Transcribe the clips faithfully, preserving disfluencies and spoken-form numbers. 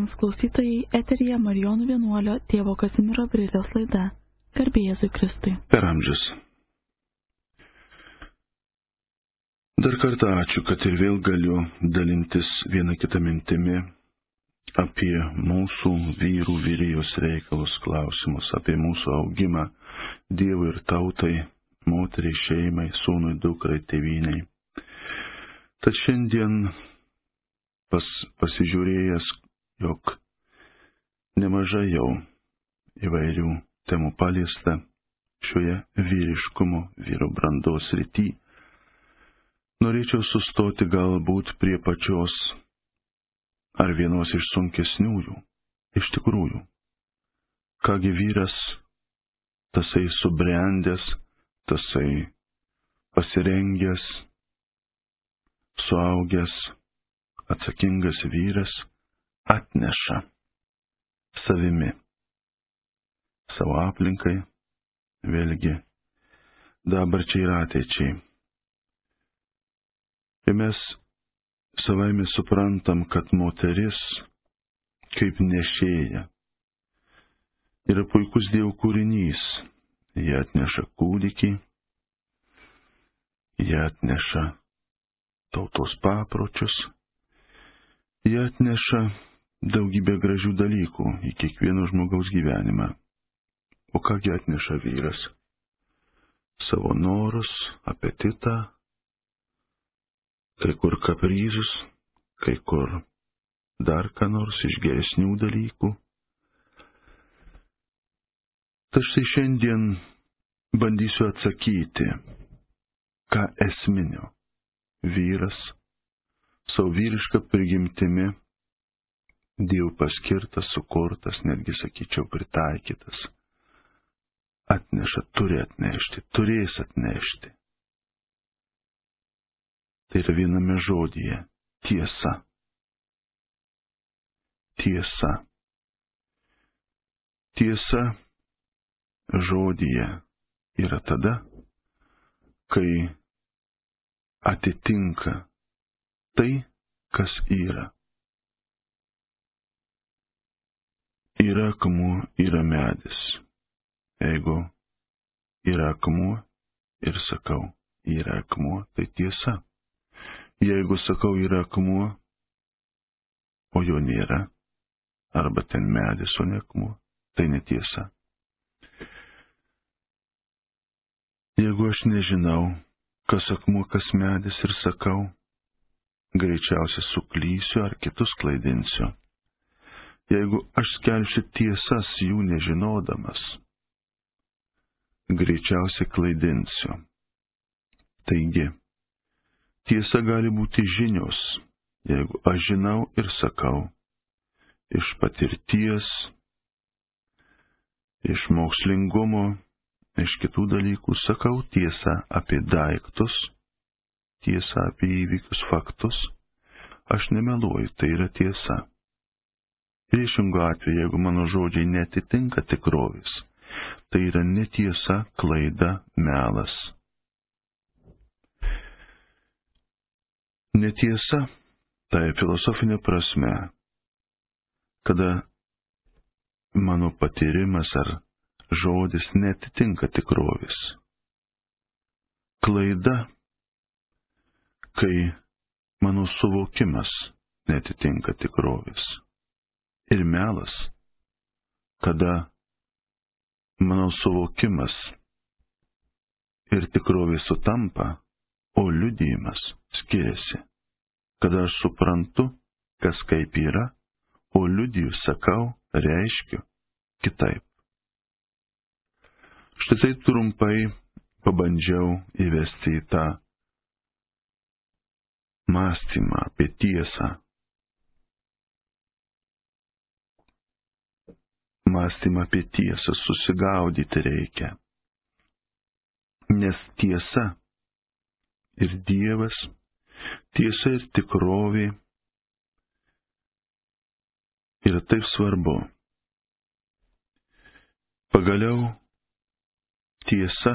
Malonūs klausytojai, eteryje Marijonų vienuolio tėvo Kazimiero Brilės laida. Garbė Jėzui Kristui. Per amžius. Dar kartą ačiū, kad ir vėl galiu dalintis vieną kitą mintimi apie mūsų vyrų vyrijos reikalus klausimus, apie mūsų augimą Dievui ir tautai, moteriai, šeimai, sūnui, dukrai, tėvynei. Tad šiandien pas, pasižiūrėjęs, jog nemažai jau įvairių temų paliesta šioje vyriškumo, vyro brandos srity, norėčiau sustoti galbūt prie pačios ar vienos iš sunkesniųjų, iš tikrųjų. Kągi vyras, tasai subrendęs, tasai pasirengęs, suaugęs, atsakingas vyras atneša savimi, savo aplinkai, vėlgi dabarčiai ir ateičiai. Ir mes savaime suprantam, kad moteris, kaip nešėja, yra puikus Dievo kūrinys. Jie atneša kūdikį, jie atneša tautos papročius, jie atneša daugybę gražių dalykų į kiekvieno žmogaus gyvenimą. O kągi atneša vyras? Savo norus, apetitą, kai kur kapryzus, kai kur dar ką nors iš geresnių dalykų. Tad štai šiandien bandysiu atsakyti, ką esminio vyras savo vyrišką prigimtimi Dievo paskirtas, sukurtas, netgi sakyčiau pritaikytas, atneša, turi atnešti, turės atnešti. Tai yra viename žodyje - tiesa. Tiesa. Tiesa žodyje yra tada, kai atitinka tai, kas yra. Yra akmuo, yra medis. Jeigu yra akmuo ir sakau, yra akmuo, tai tiesa. Jeigu sakau, yra akmuo, o jo nėra, arba ten medis, o ne akmuo, tai netiesa. Jeigu aš nežinau, kas akmuo, kas medis ir sakau, greičiausiai suklysiu ar kitus klaidinsiu. Jeigu aš skelbsiu tiesas jų nežinodamas, greičiausiai klaidinsiu. Taigi, tiesa gali būti žinios, jeigu aš žinau ir sakau, iš patirties, iš mokslingumo, iš kitų dalykų sakau tiesą apie daiktus, tiesą apie įvykius, faktus, aš nemeluoju, tai yra tiesa. Priešingu atveju, jeigu mano žodžiai netitinka tikrovės, tai yra netiesa, klaida, melas. Netiesa, tai filosofinė prasme, kada mano patyrimas ar žodis netitinka tikrovės. Klaida, kai mano suvokimas netitinka tikrovės. Ir melas, kada mano suvokimas ir tikrovė sutampa, o liudijimas skiriasi. Kada aš suprantu, kas kaip yra, o liudiju, sakau, reiškiu kitaip. Štai taip trumpai pabandžiau įvesti į tą mąstymą apie tiesą. Mąstymą apie tiesą susigaudyti reikia. Nes tiesa ir Dievas, tiesa ir tikrovė yra taip svarbu. Pagaliau tiesa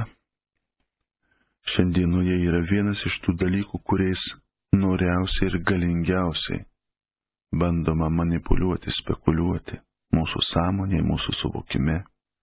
šiandienoje yra vienas iš tų dalykų, kuriais noriausiai ir galingiausiai bandoma manipuliuoti, spekuliuoti mūsų sąmonėje, mūsų suvokime,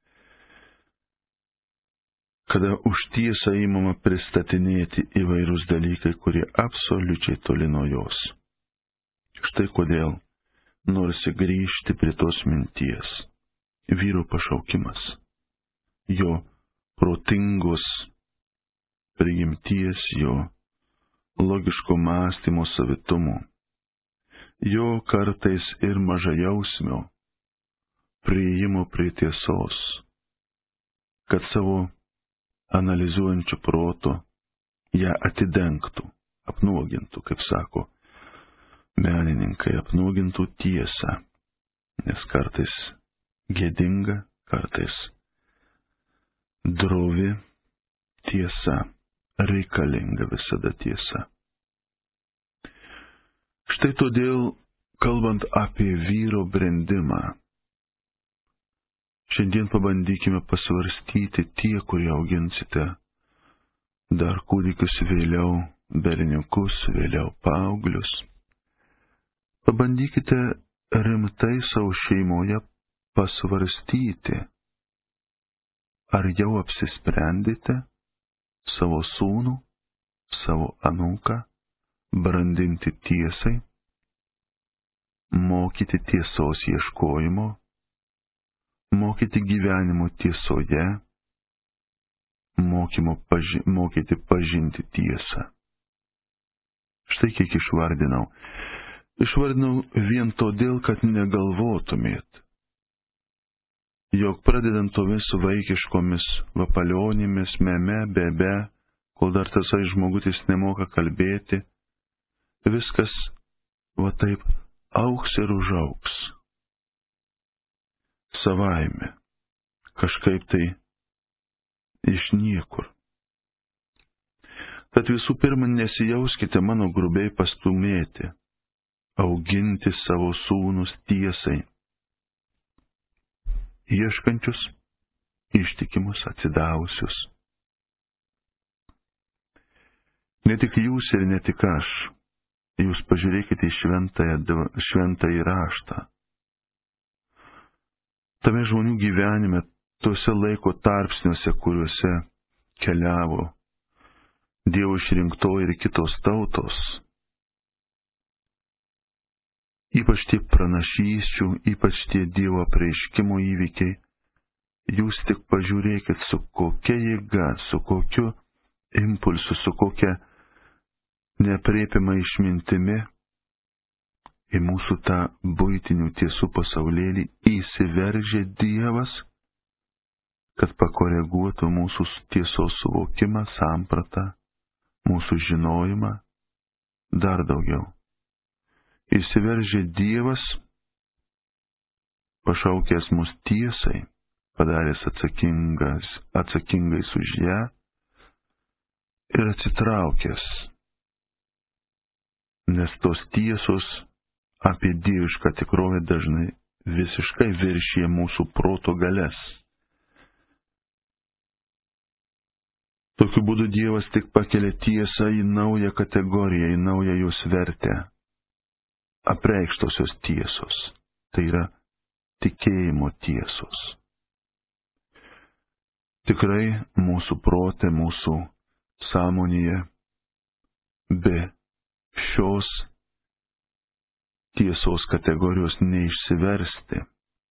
kada už tiesą įmama pristatinėti įvairūs dalykai, kurie absoliučiai toli nuo jos. Štai kodėl norisi grįžti prie tos minties. Vyro pašaukimas, jo protingos prigimties, jo logiško mąstymo savitumo, jo kartais ir mažajausmio priėjimo prie tiesos, kad savo analizuojančiu protu ją atidengtų, apnuogintų, kaip sako menininkai, apnuogintų tiesą, nes kartais gėdinga, kartais drovi tiesa, reikalinga visada tiesa. Štai todėl, kalbant apie vyro brendimą, šiandien pabandykime pasvarstyti tie, kurie auginsite dar kūdikius, vėliau berniukus, vėliau paauglius. Pabandykite rimtai savo šeimoje pasvarstyti, ar jau apsisprendėte savo sūnų, savo anūką brandinti tiesai, mokyti tiesos ieškojimo, mokyti gyvenimo tiesoje, mokymo paži mokyti pažinti tiesą. Štai kiek išvardinau. Išvardinau vien todėl, kad negalvotumėt, jog pradedant tomis vaikiškomis vapalionimis, meme, bebe, kol dar tasai žmogutis nemoka kalbėti, viskas va taip augs ir užaugs. Savaime, kažkaip tai iš niekur. Tad visų pirma, nesijauskite mano grubiai pastumėti, auginti savo sūnus tiesai, ieškančius, ištikimus, atsidavusius. Ne tik jūs ir ne tik aš, jūs pažiūrėkite į šventąjį raštą. Tame žmonių gyvenime, tuose laiko tarpsniuose, kuriuose keliavo Dievo išrinktoji ir kitos tautos, ypač tie pranašysčių, ypač tie Dievo apreiškimo įvykiai, jūs tik pažiūrėkit, su kokia jėga, su kokiu impulsu, su kokia neaprėpiama išmintimi į mūsų tą buitinių tiesų pasaulėlį įsiveržė Dievas, kad pakoreguotų mūsų tiesos suvokimą, sampratą, mūsų žinojimą, dar daugiau. Įsiveržė Dievas, pašaukęs mus tiesai, padaręs atsakingas, atsakingais už ją ir atsitraukęs, nes tos tiesos apie dievišką tikrovę dažnai visiškai viršija mūsų proto galias. Tokiu būdu Dievas tik pakelia tiesą į naują kategoriją, į naują jos vertę. Apreikštosios tiesos, tai yra tikėjimo tiesos. Tikrai mūsų prote, mūsų sąmonėje be šios tiesos kategorijos neišsiversti.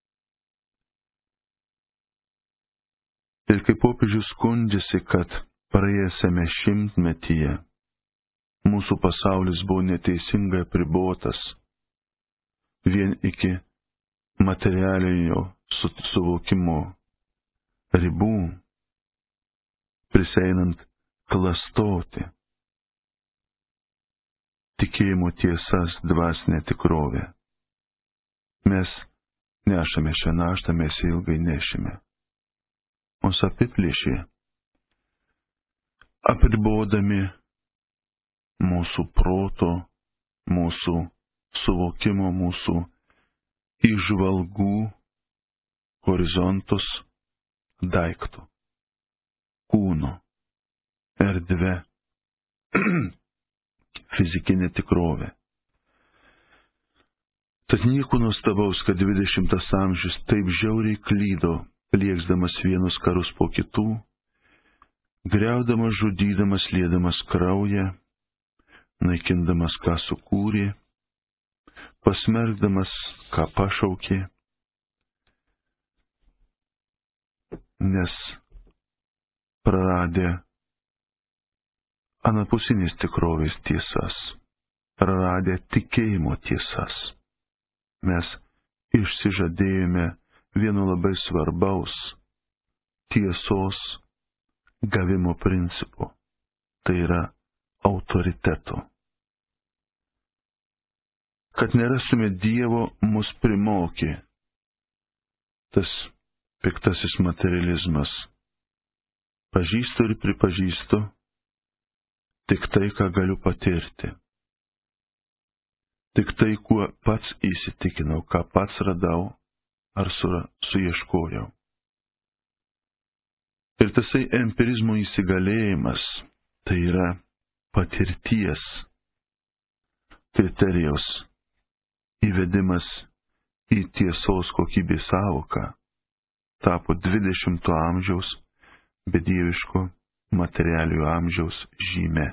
Ir kaip popiežius skundžiasi, kad praėjusiame šimtmetyje mūsų pasaulis buvo neteisingai apribotas vien iki materialinio suvokimo ribų, priseinant klastoti tikėjimo tiesas, dvasinę tikrovę. Mes nešame šią naštą, mes ilgai nešime. Mus apiplėšė, apribodami mūsų proto, mūsų suvokimo, mūsų įžvalgų horizontus daiktų, kūno, erdvė, fizikinė tikrovė. Tad nieko nuostabaus, kad dvidešimtas amžius taip žiauriai klydo, plieksdamas vienus karus po kitų, griaudamas, žudydamas, liedamas kraują, naikindamas, ką sukūrė, pasmergdamas, ką pašaukė, nes praradę anapusinės tikrovės tiesas, praradę tikėjimo tiesas, mes išsižadėjome vieno labai svarbaus tiesos gavimo principo, tai yra autoriteto. Kad nerastume Dievo, mus primokė tas piktasis materializmas. Pažįstu ir pripažįstu tik tai, ką galiu patirti. Tik tai, kuo pats įsitikinau, ką pats radau ar su, suieškojau. Ir tasai empirizmo įsigalėjimas, tai yra patirties kriterijaus įvedimas į tiesos kokybės sąvoką, tapo dvidešimto amžiaus bedieviško materialiojo amžiaus žyme.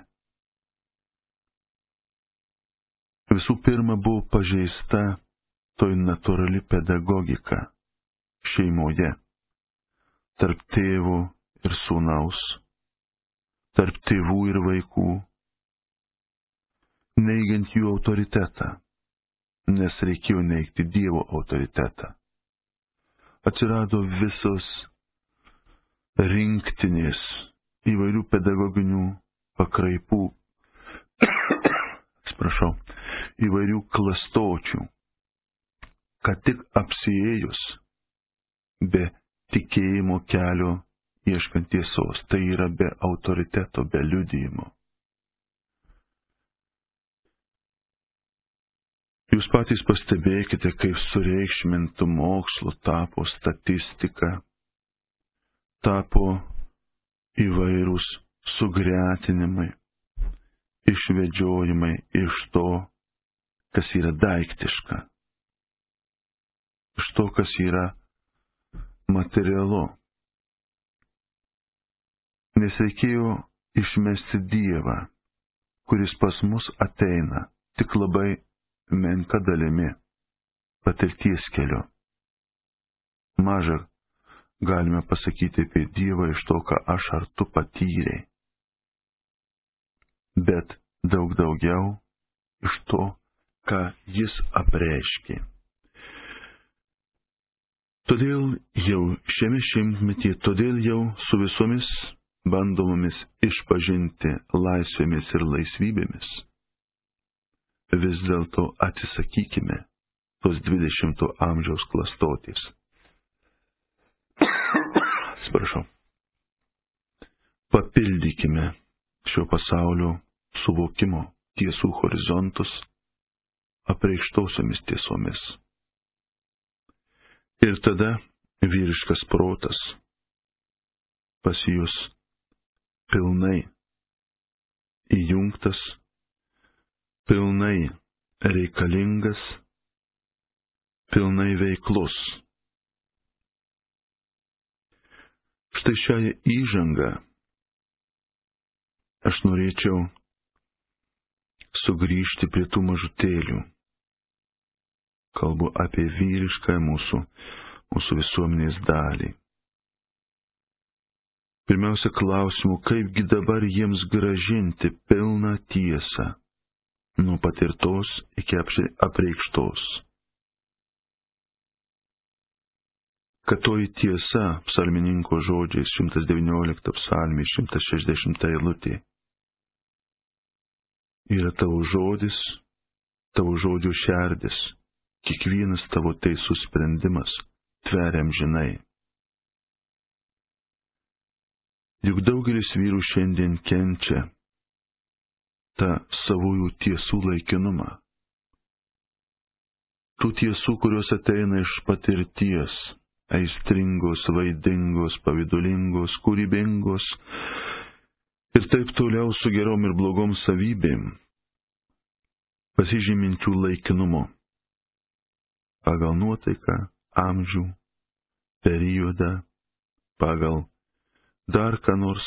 Visų pirma buvo pažeista toj natūrali pedagogika šeimoje, tarp tėvų ir sūnaus, tarp tėvų ir vaikų, neigiant jų autoritetą, nes reikėjo neigti Dievo autoritetą. Atsirado visos rinktinės įvairių pedagoginių pakraipų, atsiprašau, įvairių klastočių, kad tik apsiėjus be tikėjimo kelio ieškant tiesos, tai yra be autoriteto, be liudijimo. Jūs patys pastebėkite, kaip sureikšmintų mokslu tapo statistika, tapo įvairūs sugretinimai, išvedžiojimai iš to, kas yra daiktiška, iš to, kas yra materialu. Nes reikėjo išmesti Dievą, kuris pas mus ateina tik labai menka dalimi patirties keliu. Maža galime pasakyti apie Dievą iš to, ką aš ar tu patyrei, bet daug daugiau iš to, ką jis apreiškė. Todėl jau šiame šimtmetyje, todėl jau su visomis bandomomis išpažinti laisvėmis ir laisvybėmis, vis dėlto atsisakykime tos dvidešimto amžiaus klastotės. Atsiprašau. Papildykime šio pasaulio suvokimo tiesų horizontus apreikštausiomis tiesomis. Ir tada vyriškas protas pasijus pilnai įjungtas, pilnai reikalingas, pilnai veiklus. Štai šią įžangą aš norėčiau sugrįžti prie tų mažutėlių. Kalbu apie vyrišką mūsų, mūsų visuomenės dalį. Pirmiausia, klausimu, kaipgi dabar jiems grąžinti pilną tiesą, nuo patirtos iki apreikštos. Kad toji tiesa, psalmininko žodžiais, šimtas devyniolikta psalmė, šimtas šešiasdešimta eilutė, yra tavo žodis, tavo žodžio šerdis, kiekvienas tavo teisus sprendimas tveria amžinai. Juk daugelis vyrų šiandien kenčia tą savųjų tiesų laikinumą. Tų tiesų, kurios ateina iš patirties, aistringos, vaidingos, pavydulingos, kūrybingos ir taip toliau su gerom ir blogom savybėm, pasižyminčių laikinumu. pagal nuotaiką, amžių, periodą, pagal dar ką nors,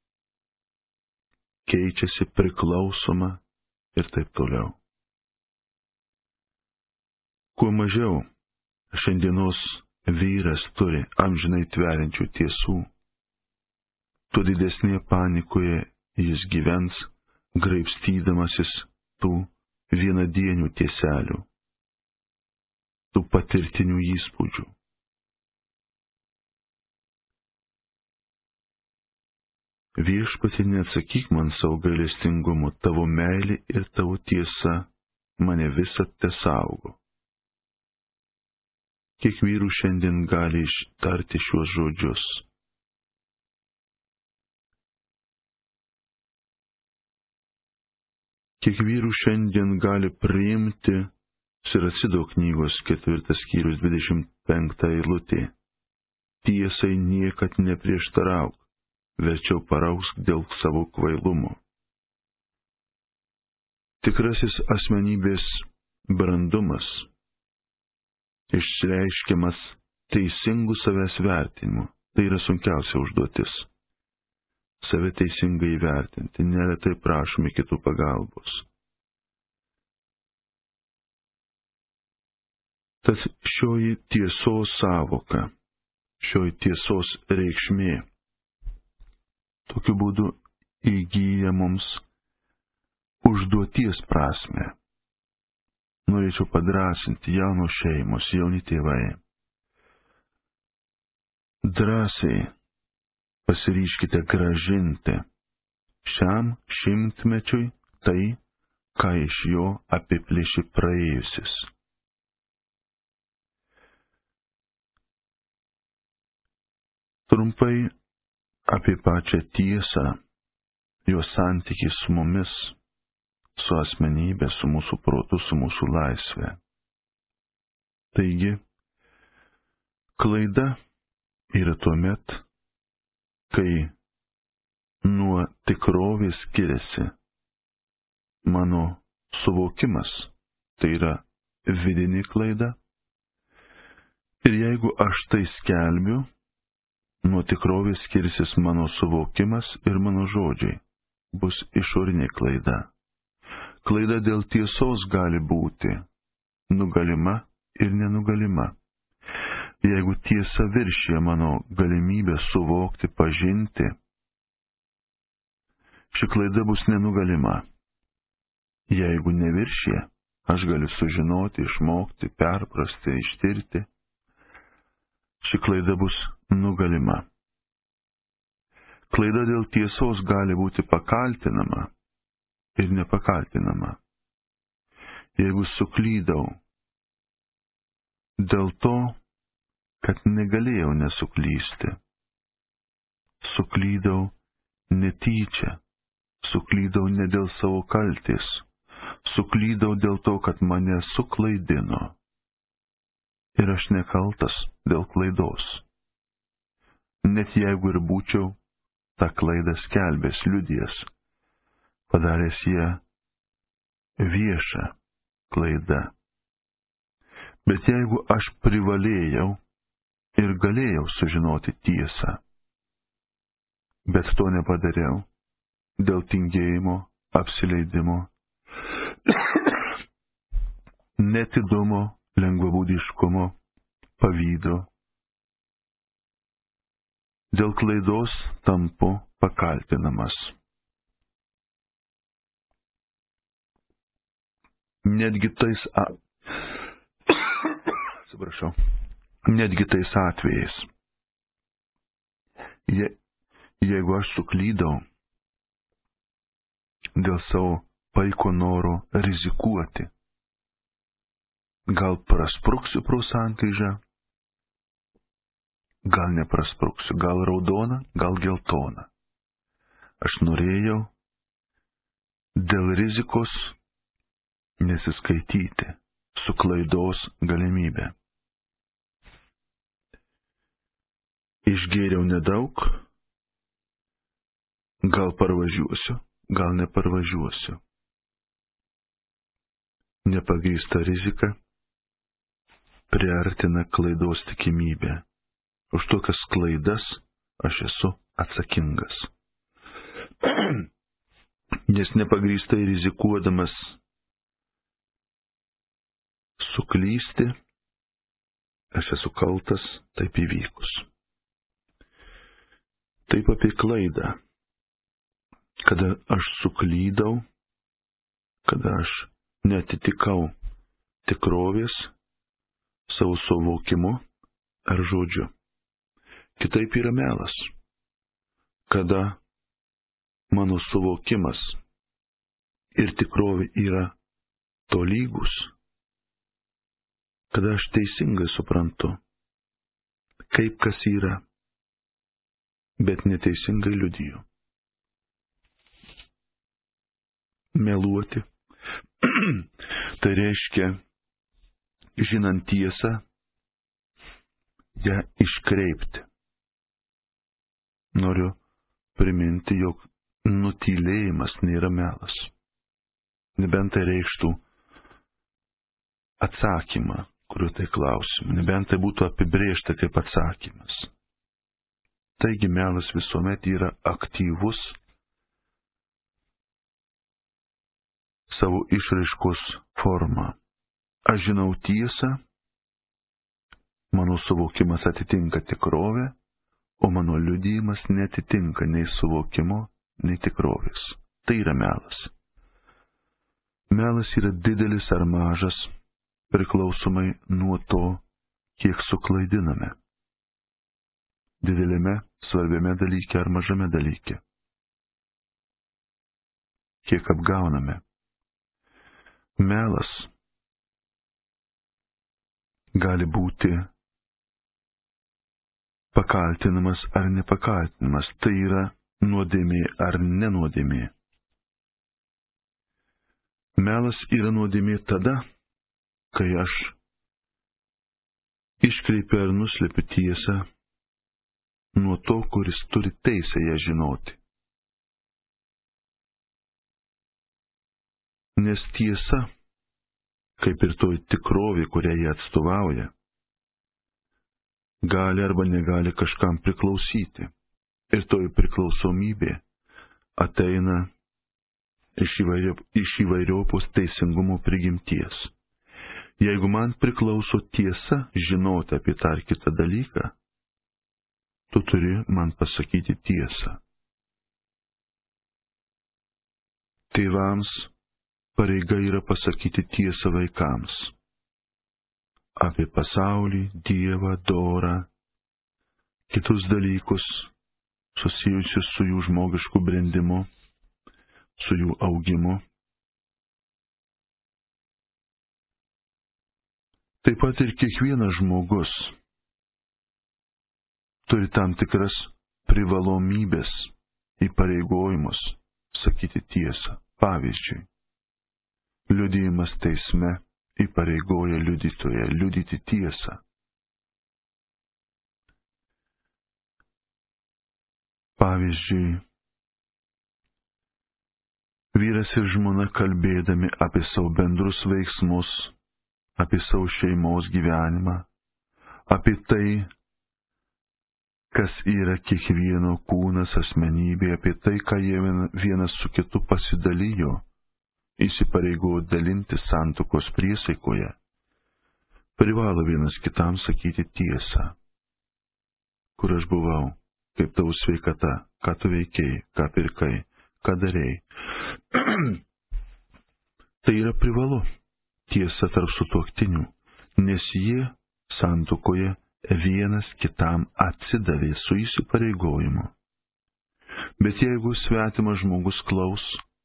keičiasi priklausoma ir taip toliau. Kuo mažiau šiandienos vyras turi amžinai tveriančių tiesų, tuo didesnėje panikoje jis gyvens, graibstydamasis tų vienadienių tieselių, tų patirtinių įspūdžių. Viešpatie, neatsakyk man savo gailestingumu, tavo meilė ir tavo tiesa mane visad tesaugo. Kiek vyrų šiandien gali ištarti šiuos žodžius? Kiek vyrų šiandien gali priimti Siracido knygos ketvirtas skyrius dvidešimt penkta eilutė. Tiesai niekad neprieštarauk, verčiau parausk dėl savo kvailumo. Tikrasis asmenybės brandumas išreiškiamas teisingų savęs vertinimu. Tai yra sunkiausia užduotis. Save teisingai įvertinti, neretai prašome kitų pagalbos. Tad šioji tiesos savoka, šioji tiesos reikšmė, tokiu būdu įgyja mums užduoties prasme. Norėčiau padrasinti jaunos šeimos, jauni tėvai. Drąsiai pasiryškite grąžinti šiam šimtmečiui tai, ką iš jo apiplėšė praėjusis. Trumpai apie pačią tiesą, jos santykį su mumis, su asmenybė, su mūsų protu, su mūsų laisvė. Taigi, klaida yra tuomet, kai nuo tikrovės skiriasi mano suvokimas, tai yra vidinė klaida. Ir jeigu aš tai skelbiu, nuo tikrovės skirsis mano suvokimas ir mano žodžiai, bus išorinė klaida. Klaida dėl tiesos gali būti nugalima ir nenugalima. Jeigu tiesa viršija mano galimybę suvokti, pažinti, ši klaida bus nenugalima. Jeigu neviršija, aš galiu sužinoti, išmokti, perprasti, ištirti. Ši klaida bus nugalima. Klaida dėl tiesos gali būti pakaltinama ir nepakaltinama. Jeigu suklydau dėl to, kad negalėjau nesuklysti, suklydau netyčia, suklydau ne dėl savo kaltės, suklydau dėl to, kad mane suklaidino. Ir aš nekaltas dėl klaidos. Net jeigu ir būčiau tą klaidą skelbęs, liudijęs, padaręs ją viešą klaidą. Bet jeigu aš privalėjau ir galėjau sužinoti tiesą, bet to nepadariau dėl tingėjimo, apsileidimo, netidumo, lengvabūdiškumo, pavydo. Dėl klaidos tampu pakaltinamas. Netgi tais, a... atsiprašau, netgi tais atvejais, Je, jeigu aš suklydau dėl savo paiko noro rizikuoti, gal praspruksiu pro sankryžą, gal nepraspruksiu, gal raudona, gal geltona. Aš norėjau dėl rizikos nesiskaityti su klaidos galimybė. Išgėriau nedaug, gal parvažiuosiu, gal neparvažiuosiu. Nepagrįsta rizika, priartina klaidos tikimybę. Už tokias klaidas aš esu atsakingas. Nes nepagrįstai rizikuodamas suklysti, aš esu kaltas taip įvykus. Taip apie klaidą. Kada aš suklydau, kada aš neatitikau tikrovės savo suvokimu ar žodžiu. Kitaip yra melas. Kada mano suvokimas ir tikrovė yra tolygus, kada aš teisingai suprantu, kaip kas yra, bet neteisingai liudiju. Meluoti. Tai reiškia, žinant tiesą, ją iškreipti. Noriu priminti, jog nutylėjimas nėra melas. Nebent tai reikštų atsakymą, kuriuo tai klausimu. Nebent tai būtų apibrėžta kaip atsakymas. Taigi melas visuomet yra aktyvus savo išraiškos forma. Aš žinau tiesą, mano suvokimas atitinka tikrovę, o mano liudijimas netitinka nei suvokimo, nei tikrovės. Tai yra melas. Melas yra didelis ar mažas, priklausomai nuo to, kiek suklaidiname. Didelėme, svarbiame dalyke ar mažame dalyke. Kiek apgauname. Melas gali būti pakaltinamas ar nepakaltinamas, tai yra nuodėmė ar nenuodėmė. Melas yra nuodėmė tada, kai aš iškreipiu ar nuslepiu tiesą nuo to, kuris turi teisę ją žinoti. Nes tiesa, kaip ir toj tikrovė, kurią jie atstovauja, gali arba negali kažkam priklausyti. Ir toj priklausomybė ateina iš, įvairio, iš įvairiopos teisingumo prigimties. Jeigu man priklauso tiesa žinoti apie tą ar kitą dalyką, tu turi man pasakyti tiesą. Tėvams pareiga yra pasakyti tiesą vaikams. Apie pasaulį, Dievą, dorą, kitus dalykus susijusius su jų žmogišku brendimu, su jų augimu. Taip pat ir kiekvienas žmogus turi tam tikras privalomybės, įpareigojimus sakyti tiesą. Pavyzdžiui, liudijimas teisme įpareigoja liudytoją liudyti tiesą. Pavyzdžiui, vyras ir žmona kalbėdami apie savo bendrus veiksmus, apie savo šeimos gyvenimą, apie tai, kas yra kiekvieno kūnas, asmenybė, apie tai, ką jie vienas su kitu pasidalijo, įsipareigojo dalinti santuokos priesaikoje, privalo vienas kitam sakyti tiesą. Kur aš buvau, kaip tavo sveikata, ką tu veikėjai, ką pirkai, ką darėjai. Tai yra privalu tiesa tarp sutuoktinių, nes jie santuokoje vienas kitam atsidavė su įsipareigojimu. Bet jeigu svetimas žmogus klaus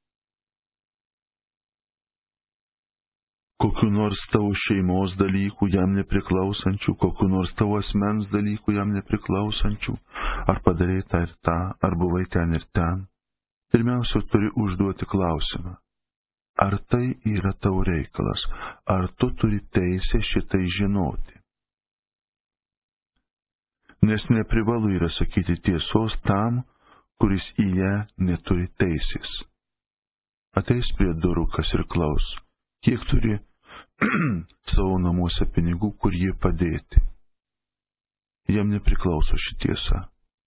kokiu nors tavo šeimos dalykų jam nepriklausančių, kokiu nors tavo asmens dalykų jam nepriklausančių, ar padarei tą ir tą, ar buvai ten ir ten, pirmiausia turi užduoti klausimą. Ar tai yra tavo reikalas, ar tu turi teisę šitai žinoti? Nes neprivalu yra sakyti tiesos tam, kuris į ją neturi teisės. Ateis prie durų kas ir klaus, kiek turi savo namuose pinigų, kur jie padėti. Jam nepriklauso ši tiesa.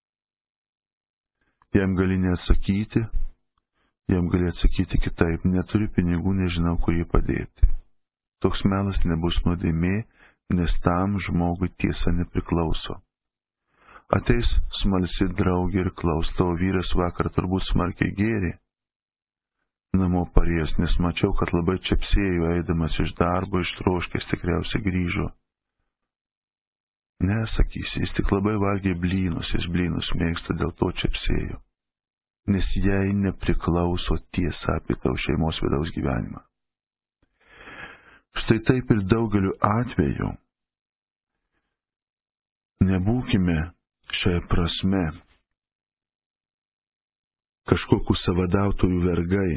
Jam gali neatsakyti, jam gali atsakyti kitaip, neturi pinigų, nežinau, kur jį padėti. Toks melas nebus nuodėmė, nes tam žmogui tiesa nepriklauso. Ateis smalsi draugė ir klaus, tavo vyras vakar turbūt smarkiai gėrė. Namo parėjęs, nes mačiau, kad labai čepsėjo, eidamas iš darbo, ištroškęs tikriausiai grįžo. Nesakysi, jis tik labai valgė blynus, jis blynus mėgsta, dėl to čepsėjo. Nes jai nepriklauso tiesa apie tavo šeimos vidaus gyvenimą. Štai taip ir daugeliu atveju. Nebūkime šiai prasme kažkokių savadautojų vergai.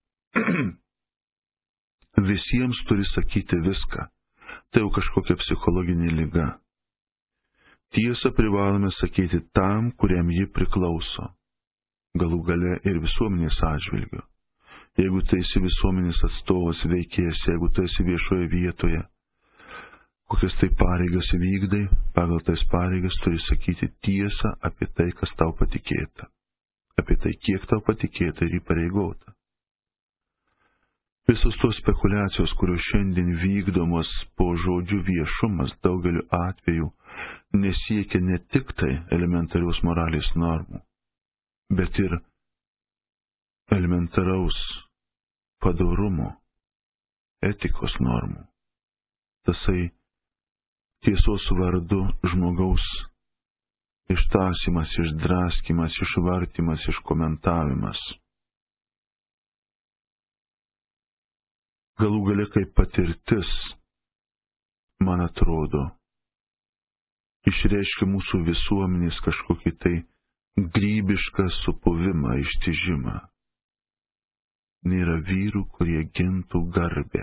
Visiems turi sakyti viską. Tai jau kažkokia psichologinė liga. Tiesą privalome sakyti tam, kuriam ji priklauso. Galų gale ir visuomenės atžvilgiu. Jeigu tai esi visuomenės atstovas, veikėjas, jeigu tai esi viešoje vietoje, kokias tai pareigas vykdai, pagal tais pareigas turi sakyti tiesą apie tai, kas tau patikėta. Apie tai, kiek tau patikėta ir įpareigota. Visos tos spekulacijos, kurios šiandien vykdomos po žodžių viešumas, daugeliu atveju nesiekia ne tik tai elementariaus moralės normų, bet ir elementaraus padorumo, etikos normų. Tasai tiesos vardu žmogaus ištąsimas, išdraskimas, išvartimas, iškomentavimas. Galų gale kaip patirtis, man atrodo, išreiškia mūsų visuomenės kažkokį tai grybišką supuvimą, ištižimą. Nėra vyrų, kurie gintų garbę.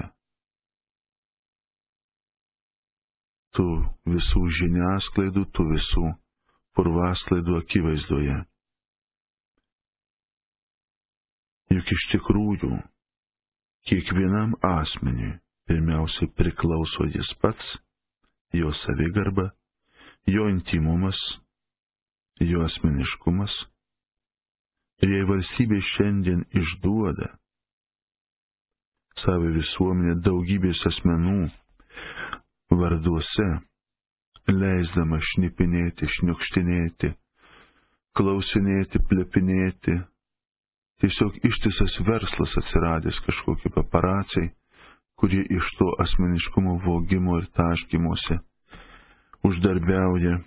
Tų visų žiniasklaidų, tų visų purvaslaidų akivaizdoje. Juk iš tikrųjų, kiekvienam asmeniui pirmiausiai priklauso jis pats, jo savigarba, jo intimumas, jo asmeniškumas. Ir jei valstybė šiandien išduoda savo visuomenę daugybės asmenų varduose, leisdama šnipinėti, šniukštinėti, klausinėti, plepinėti, tiesiog ištisas verslas atsiradęs kažkokie paparaciai, kurie iš to asmeniškumo vogimo ir taškymuose uždarbiauja.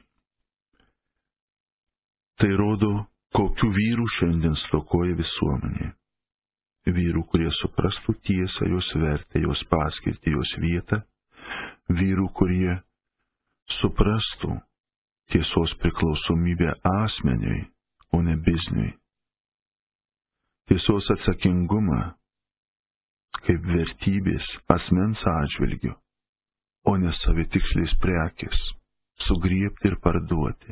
Tai rodo, kokių vyrų šiandien stokoja visuomenė. Vyrų, kurie suprastų tiesą, jos vertę, jos paskirtį, jos vietą. Vyrų, kurie suprastų tiesos priklausomybę asmeniui, o ne bizniui. Tiesos atsakingumą kaip vertybės asmens atžvilgiu, o ne savitiksliais prekės, sugriebti ir parduoti.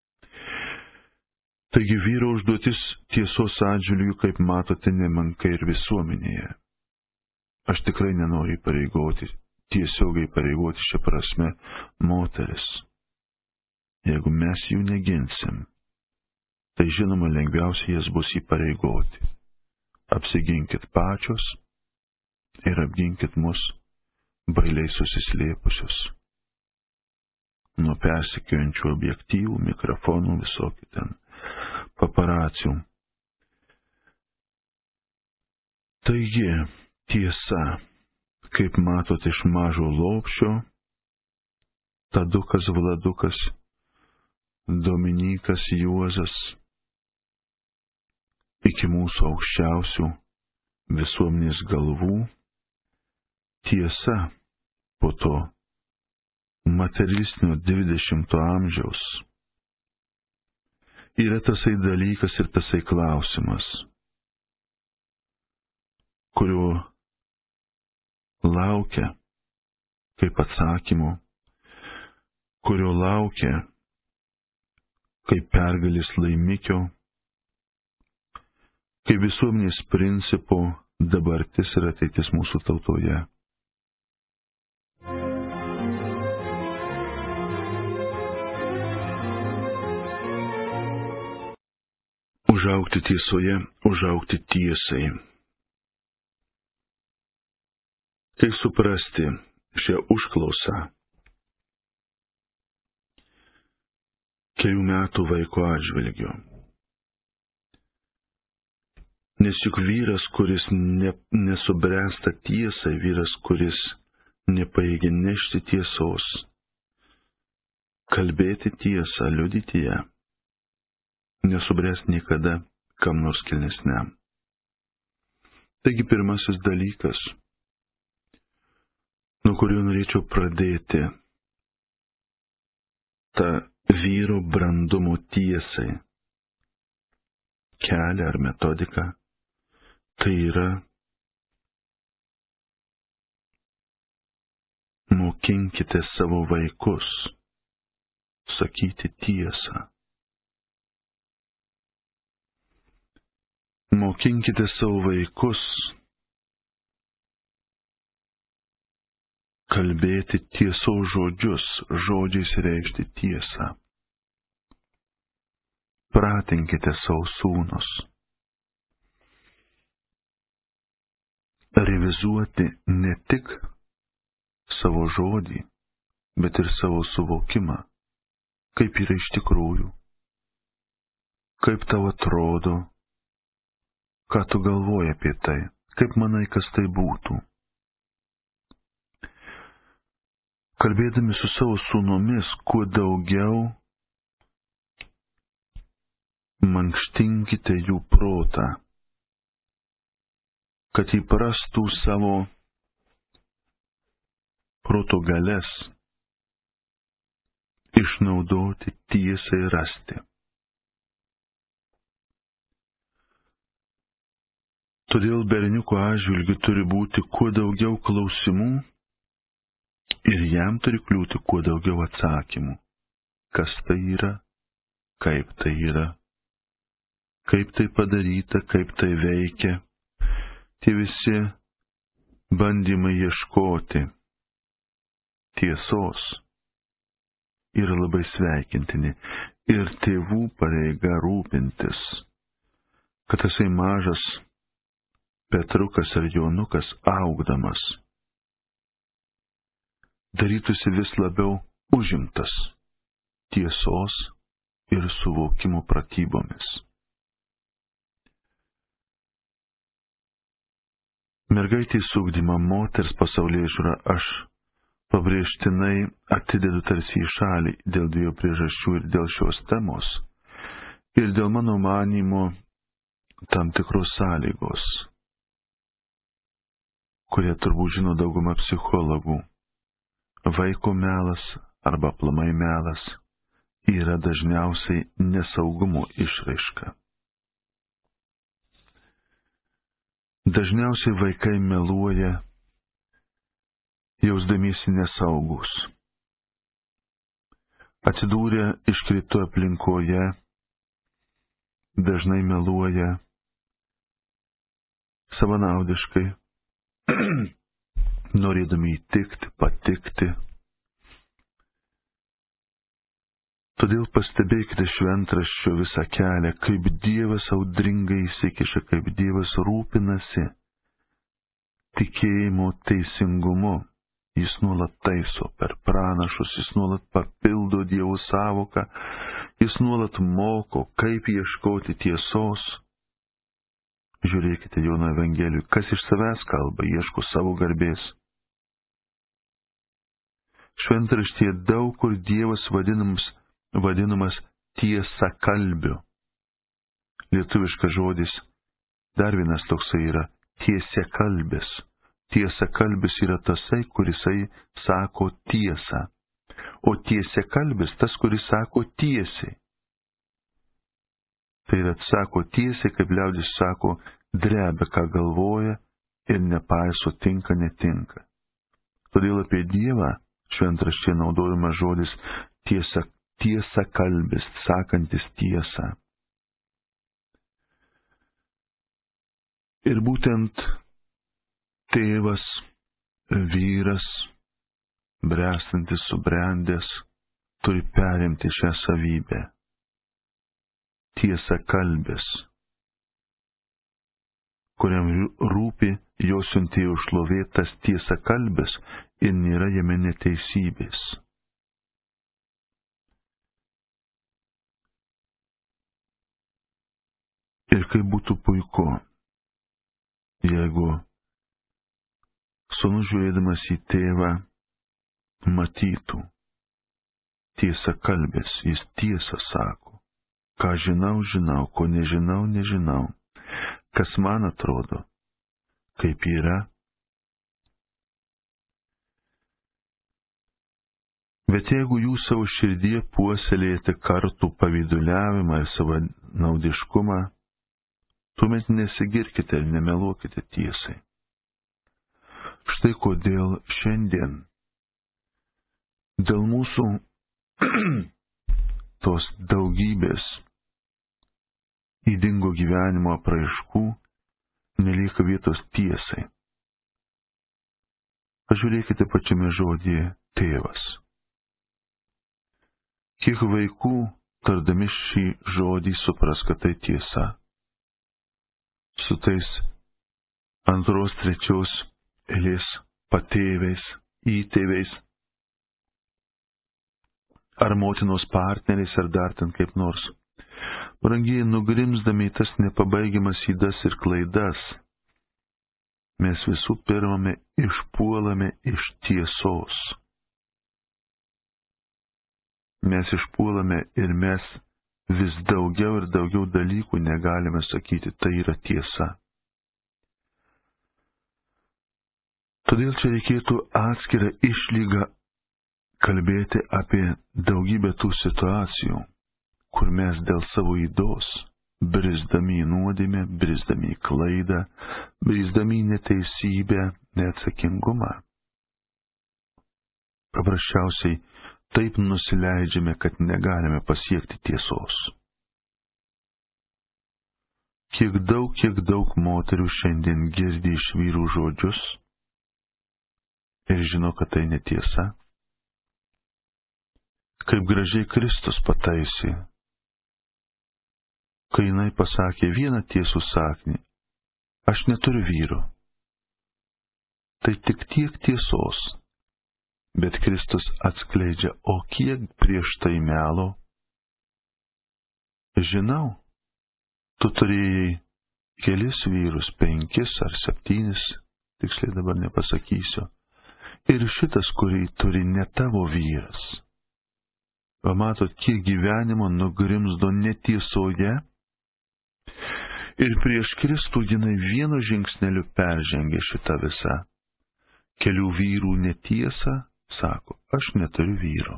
Taigi vyro užduotis tiesos atžvilgiu, kaip matote, nemenkai ir visuomenėje. Aš tikrai nenoriu įpareigoti, tiesiogiai įpareigoti šią prasme moteris. Jeigu mes jų neginsim, tai žinoma lengviausiai jas bus įpareigoti. Apsiginkit pačios ir apginkit mus bailiai susislėpusius nuo persekiojančių objektyvų, mikrofonų, visokių ten paparacijų. Taigi, tiesa, kaip matot iš mažo lopšio, Tadukas, Vladukas, Dominykas, Juozas, iki mūsų aukščiausių visuomenės galvų, tiesa po to materialistinio dvidešimto amžiaus yra tasai dalykas ir tasai klausimas, kurio laukia kaip atsakymo, kurio laukia kaip pergalės laimikio, kaip visuomenės principo dabartis ir ateitis mūsų tautoje. Užaugti tiesoje, užaugti tiesai. Kaip suprasti šią užklausą? Kelių metų vaiko atžvilgiu. Nes juk vyras, kuris ne, nesubręsta tiesai, vyras, kuris nepajėgia nešti tiesos, kalbėti tiesą, liudyti ją, nesubręs niekada kam nors kilnesniam. Taigi pirmasis dalykas, nuo kurio norėčiau pradėti, ta vyro brandumo tiesai, kelią ar metodiką, tai yra mokinkite savo vaikus sakyti tiesą. Mokinkite savo vaikus kalbėti tiesos žodžius, žodžiais reikšti tiesą. Pratinkite savo sūnus revizuoti ne tik savo žodį, bet ir savo suvokimą, kaip yra iš tikrųjų, kaip tau atrodo, ką tu galvoji apie tai, kaip manai, kas tai būtų. Kalbėdami su savo sūnumis, kuo daugiau mankštinkite jų protą, kad įprastų savo proto galias išnaudoti tiesai rasti. Todėl berniuko atžvilgiu turi būti kuo daugiau klausimų ir jam turi kliūti kuo daugiau atsakymų. Kas tai yra, kaip tai yra, kaip tai padaryta, kaip tai veikia. Tie visi bandymai ieškoti tiesos yra labai sveikintini ir tėvų pareiga rūpintis, kad tasai mažas Petrukas ar Jonukas augdamas darytųsi vis labiau užimtas tiesos ir suvokimo pratybomis. Mergaitės ugdymą, moters pasaulėžiūrą aš pabrėžtinai atidedu tarsi į šalį dėl dviejų priežasčių ir dėl šios temos ir dėl mano manymo tam tikros sąlygos, kurie turbūt žino dauguma psichologų. Vaiko melas arba aplamai melas yra dažniausiai nesaugumo išraiška. Dažniausiai vaikai meluoja, jausdamiesi nesaugus. Atsidūrę iškrito aplinkoje, dažnai meluoja savanaudiškai, norėdami įtikti, patikti. Todėl pastebėkite šventraščio visą kelią, kaip Dievas audringai įsikiša, kaip Dievas rūpinasi tikėjimo teisingumu. Jis nuolat taiso per pranašus, jis nuolat papildo Dievo sąvoką, jis nuolat moko, kaip ieškoti tiesos. Žiūrėkite Jono Evangelijų, kas iš savęs kalba, ieško savo garbės. Šventraštyje daug kur Dievas vadinamas, vadinamas tiesakalbiu. Lietuviškas žodis dar vienas toksai yra tiesiakalbis. Tiesakalbis yra tasai, kurisai sako tiesą, o tiesiakalbis tas, kuris sako tiesiai. Tai yra sako tiesiai, kaip liaudis sako, drebia, ką galvoja ir nepaiso tinka, netinka. Todėl apie Dievą šventraštyje naudojamas žodis tiesa, tiesakalbis, sakantis tiesą. Ir būtent tėvas, vyras, bręstantis, subrendęs, turi perimti šią savybę. Tiesa kalbės, kuriam rūpi jo siuntėjo šlovė, tas tiesa kalbės ir nėra jame neteisybės. Ir kaip būtų puiku, jeigu sūnus žiūrėdamas į tėvą matytų tiesa kalbės, jis tiesą sako, ką žinau, žinau, ko nežinau, nežinau, kas man atrodo, kaip yra. Bet jeigu jūs savo širdyje puoselėjate kartų pavyduliavimą ir savo naudiškumą, tuomet nesigirkite ir nemeluokite tiesai. Štai kodėl šiandien dėl mūsų tos daugybės ydingo gyvenimo apraiškų nelieka vietos tiesai. Pažiūrėkite pačiame žodyje tėvas. Kiek vaikų, tardami šį žodį, supras, kad tai tiesa. Su tais antros, trečios eilės patėviais, įtėviais, ar motinos partneriais, ar dar ten kaip nors. Brangiai, nugrimzdami į tas nepabaigiamas ydas ir klaidas, mes visų pirmame išpuolame iš tiesos. Mes išpuolame ir mes vis daugiau ir daugiau dalykų negalime sakyti, tai yra tiesa. Todėl čia reikėtų atskirą išlygą kalbėti apie daugybę tų situacijų, kur mes dėl savo ydos, brisdami į nuodėmę, brisdami į klaidą, brisdami į neteisybę, neatsakingumą, paprasčiausiai taip nusileidžiame, kad negalime pasiekti tiesos. Kiek daug, kiek daug moterių šiandien girdi iš vyrų žodžius ir žino, kad tai netiesa. Kaip gražiai Kristus pataisė, kai jinai pasakė vieną tiesų sakinį, aš neturiu vyro. Tai tik tiek tiesos. Bet Kristus atskleidžia, o kiek prieš tai melo. Žinau, tu turėjai kelis vyrus, penkis ar septynis, tiksliai dabar nepasakysiu, ir šitas, kurį turi, ne tavo vyras. Pamatot, kiek gyvenimo nugrimzdo netiesoje, ir prieš Kristų jinai vienu žingsneliu peržengė šitą visą kelių vyrų netiesą. Sako, aš neturiu vyro.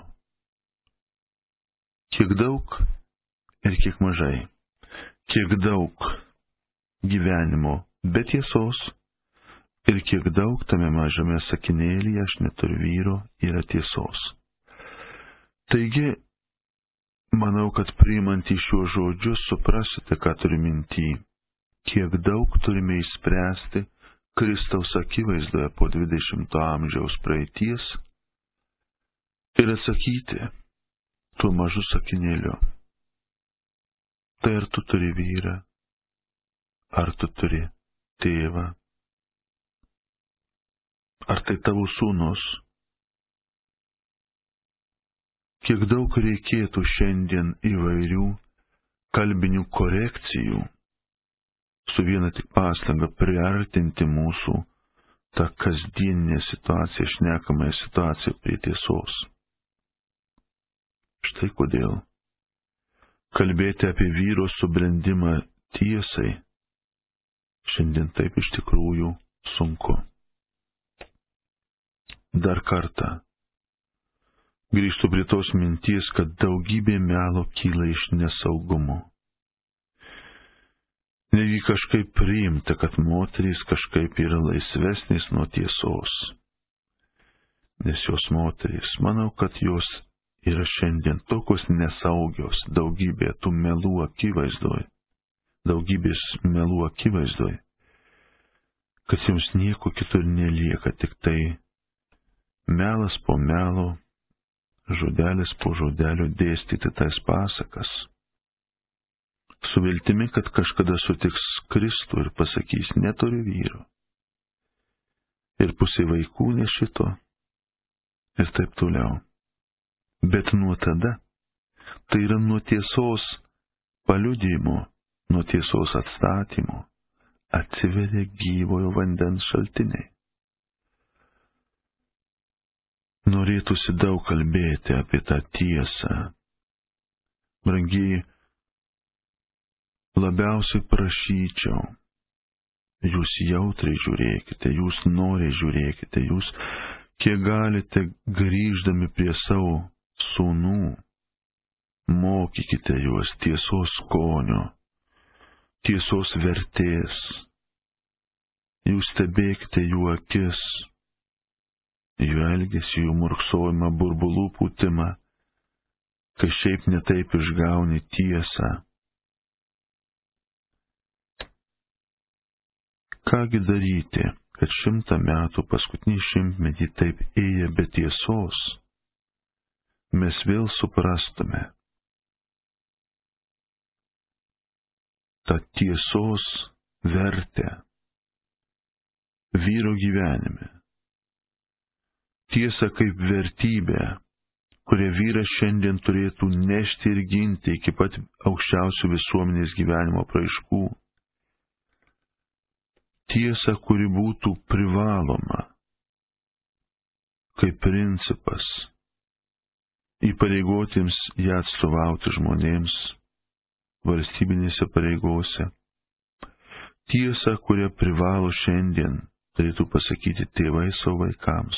Kiek daug ir kiek mažai. Kiek daug gyvenimo be tiesos ir kiek daug tame mažame sakinėlyje aš neturiu vyro yra tiesos. Taigi, manau, kad priimant į šiuos žodžius suprasite, ką turiu minty. Kiek daug turime išspręsti Kristaus akivaizdoje po dvidešimto amžiaus praeities, ir atsakyti tuo mažu sakinėliu. Tai ar tu turi vyrą, ar tu turi tėvą, ar tai tavo sūnus. Kiek daug reikėtų šiandien įvairių kalbinių korekcijų, su viena tik pastanga priartinti mūsų tą kasdieninę situaciją, šnekamąją situaciją prie tiesos. Štai kodėl kalbėti apie vyro subrendimą tiesai šiandien taip iš tikrųjų sunku. Dar kartą grįžtu prie tos minties, kad daugybė melo kyla iš nesaugumo. Negi kažkaip priimta, kad moterys kažkaip yra laisvesnės nuo tiesos. Nes jos moterys, manau, kad jos yra šiandien tokios nesaugios, daugybė tų melų akivaizdoj, daugybės melų akivaizdoj, kad jums nieko kitur nelieka, tik tai melas po melo, žodelis po žodelio dėstyti tais pasakas. su viltimi, kad kažkada sutiks Kristų ir pasakys, neturiu vyro. Ir pusė vaikų nešito. Ir taip toliau. Bet nuo tada, tai yra nuo tiesos paliudijimo, nuo tiesos atstatymo, atsiveria gyvojo vandens šaltiniai. Norėtųsi daug kalbėti apie tą tiesą. Brangiai, labiausiai prašyčiau, jūs jautriai žiūrėkite, jūs noriai žiūrėkite, jūs kiek galite grįždami prie savo sūnų, mokykite juos tiesos skonio, tiesos vertės. Jūs stebėkite jų akis, jų elgesį, jų murksojimą, burbulų pūtimą, kai šiaip netaip išgauni tiesą. Kągi daryti, kad šimtą metų paskutinį šimtmetį taip ėję be tiesos, mes vėl suprastume tą tiesos vertę vyro gyvenime. Tiesa kaip vertybė, kurią vyras šiandien turėtų nešti ir ginti iki pat aukščiausių visuomenės gyvenimo apraiškų. Tiesa, kuri būtų privaloma, kaip principas, įpareigotiems ją atstovauti žmonėms valstybinėse pareigose. Tiesa, kurią privalo šiandien, turėtų pasakyti tėvai savo vaikams.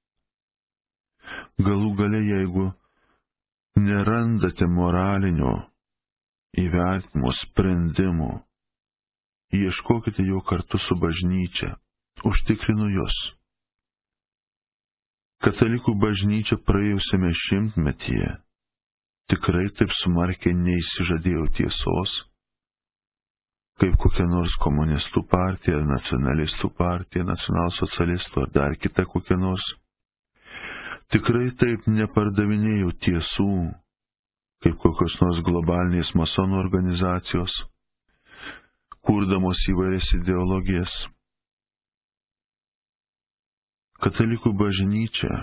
Galų gale, jeigu nerandate moralinio įvertinimo sprendimo, ieškokite jo kartu su bažnyčia, užtikrinu jus. Katalikų bažnyčia praėjusiame šimtmetyje tikrai taip smarkiai neįsižadėjo tiesos, kaip kokia nors komunistų partija, nacionalistų partija, nacionalsocialistų ar dar kita kokia nors. Tikrai taip nepardavinėjau tiesų, kaip kokios nors globalinės masonų organizacijos, kurdamos įvairias ideologijas. Katalikų bažnyčia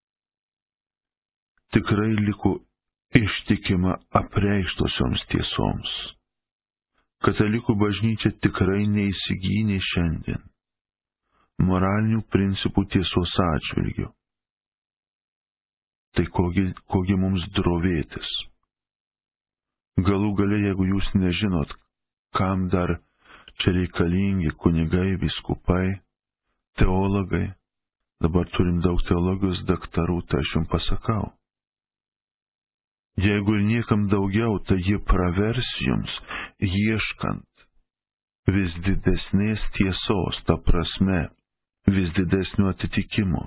tikrai liko ištikima apreikštosioms tiesoms. Katalikų bažnyčia tikrai neįsigynė šiandien moralinių principų tiesos atžvilgių. Tai kogi, kogi mums drovėtis? Galų gale, jeigu jūs nežinot, kam dar čia reikalingi kunigai, vyskupai, teologai, dabar turim daug teologijos daktarų, tai aš jums pasakau. Jeigu ir niekam daugiau, tai jie pravers jums, ieškant vis didesnės tiesos, ta prasme, vis didesnio atitikimo.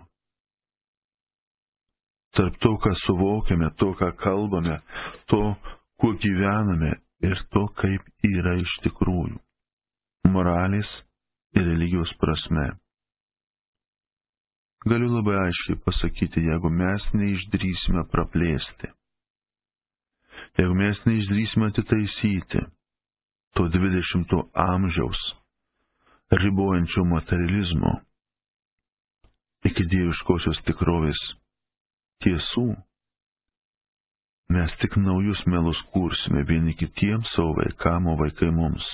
Tarp to, ką suvokiame, to, ką kalbame, to, kuo gyvename ir to, kaip yra iš tikrųjų, moralės ir religijos prasme. Galiu labai aiškiai pasakyti, jeigu mes neišdrįsime praplėsti, jeigu mes neišdrįsime atitaisyti to dvidešimto amžiaus ribojančio materializmo iki dieviškosios tikrovės tiesų, mes tik naujus melus kursime vieni kitiems, savo vaikam, o vaikai mums.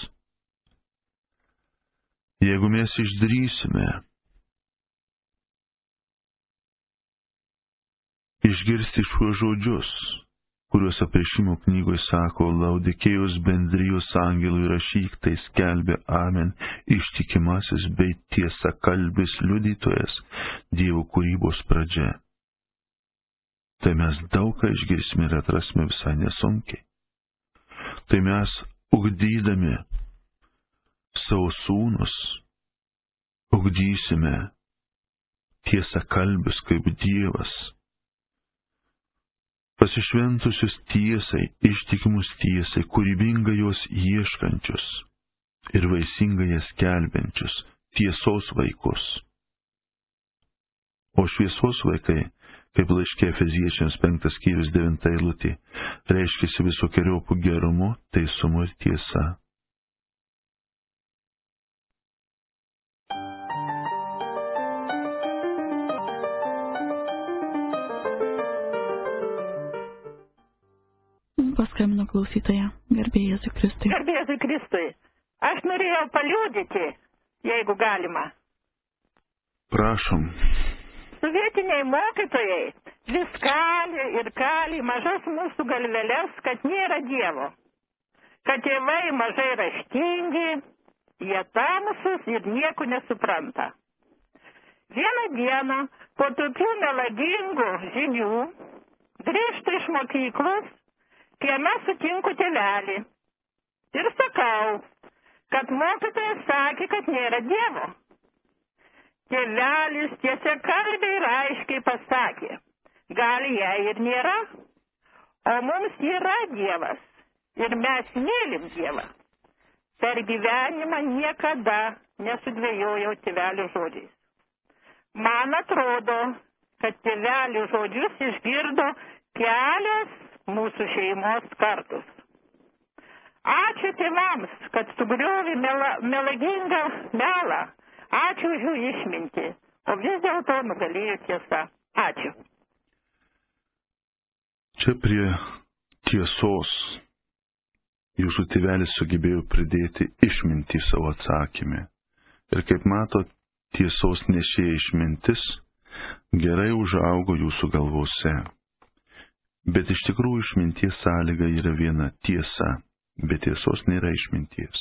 Jeigu mes išdrįsime išgirsti šiuos žodžius, kuriuos apreiškimo knygoje sako, Laudikėjos bendrijos angelui rašyk, tai skelbia amen, ištikimasis bei tiesakalbis liudytojas, Dievo kūrybos pradžia. Tai mes daug ką išgirsime ir atrasime visai nesunkiai. Tai mes, ugdydami savo sūnus, ugdysime tiesakalbius kaip Dievas, pasišventusius tiesai, ištikimus tiesai, kūrybingai jos ieškančius ir vaisingai jas skelbiančius, tiesos vaikus. O šviesos vaikai kaip laiške Efeziečiams penktas skyrius devinta eilutė, reiškiasi visokiojopų gerumu, teisumu ir tiesa. Paskambino klausytoja. Garbė Jėzui Kristui. Garbė Jėzui Kristui. Aš norėjau paliudyti, jeigu galima. Prašom. Sovietiniai mokytojai vis kali ir kali mažas mūsų galveles, kad nėra Dievo. Kad tėvai mažai raštingi, jie tamsus ir nieko nesupranta. Vieną dieną po tokių melagingų žinių grįžtu iš mokyklos, kieme sutinku tėvelį ir sakau, kad mokytojas sakė, kad nėra Dievo. Tėvelis tiesiakalbiai ir aiškiai pasakė, gal jei ir nėra, o mums yra Dievas ir mes mylim Dievą. Per gyvenimą niekada nesudvejojau tėvelio žodžiais. Man atrodo, kad tėvelio žodžius išgirdo kelios mūsų šeimos kartus. Ačiū tėvams, kad sugriovė mela, melagingą melą. Ačiū už jų išmintį, o vis dėlto nugalėjo tiesa. Ačiū. Čia prie tiesos jūsų tėvelis sugebėjo pridėti išmintį savo atsakymę. Ir kaip mato, tiesos nešėja išmintis gerai užaugo jūsų galvose. Bet iš tikrųjų išminties sąlyga yra viena – tiesa, bet tiesos nėra išminties.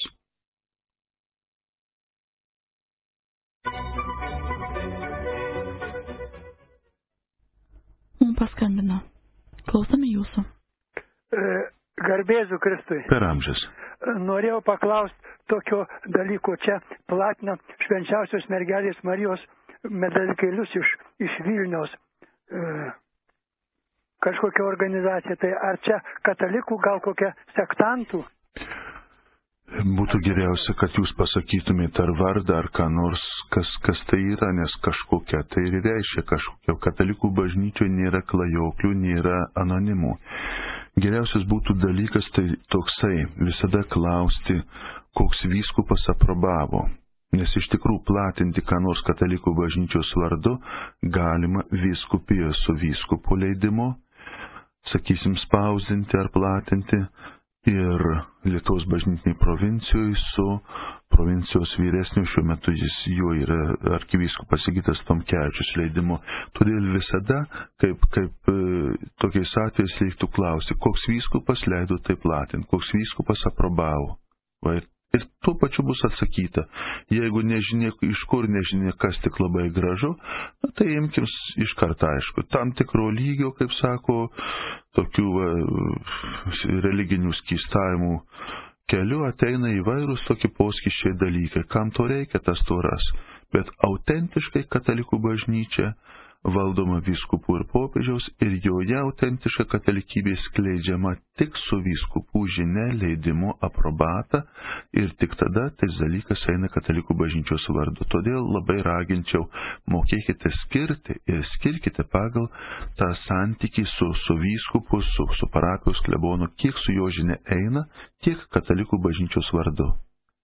Mums paskambino. Klausome jūsų. Garbė Jėzui Kristui. Per amžius. Norėjau paklausti tokio dalyko. Čia platina Švenčiausios mergelės Marijos medalikėlius iš, iš Vilniaus. E, kažkokia organizacija. Tai ar čia katalikų, gal kokia sektantų? Būtų geriausia, kad jūs pasakytumėte ar vardą, ar ką nors, kas, kas tai yra, nes kažkokia tai ir reiškia kažkokia. Katalikų bažnyčioje nėra klajoklių, nėra anonimų. Geriausias būtų dalykas tai toksai, visada klausti, koks vyskupas aprobavo. Nes iš tikrųjų platinti ką nors katalikų bažnyčios vardu galima vyskupijoje su vyskupo leidimu, sakysim, spausdinti ar platinti, ir Lietuvos bažnytiniai provincijoje su provincijos vyresniu, šiuo metu jis jo yra arkivyskupas Sigitas Tomkevičius leidimu. Todėl visada, kaip, kaip e, tokiais atvejais reiktų klausti, koks vyskupas leido tai platinti, koks vyskupas aprobavo. Va, ir, ir tuo pačiu bus atsakyta. Jeigu nežinia, iš kur nežinia, kas tik labai gražu, na, tai imkim iš karto aišku. Tam tikro lygio, kaip sako, tokių va, religinių skystavimų keliu ateina įvairūs tokie poskysčiai dalykai. Kam to reikia, tas to ras. Bet autentiškai katalikų bažnyčia valdoma vyskupų ir popiežiaus, ir joje autentiška katalikybė skleidžiama tik su vyskupų žinia, leidimu, aprobata, ir tik tada tais dalykas eina katalikų bažnyčios vardu. Todėl labai raginčiau, mokėkite skirti ir skirkite pagal tą santykį su, su vyskupu, su, su parapijos klebonu, kiek su jo žinia eina, tiek katalikų bažnyčios vardu.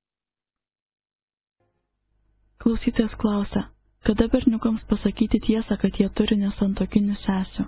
Klausytojas klausia, kada berniukams pasakyti tiesą, kad jie turi nesantokinių sesių?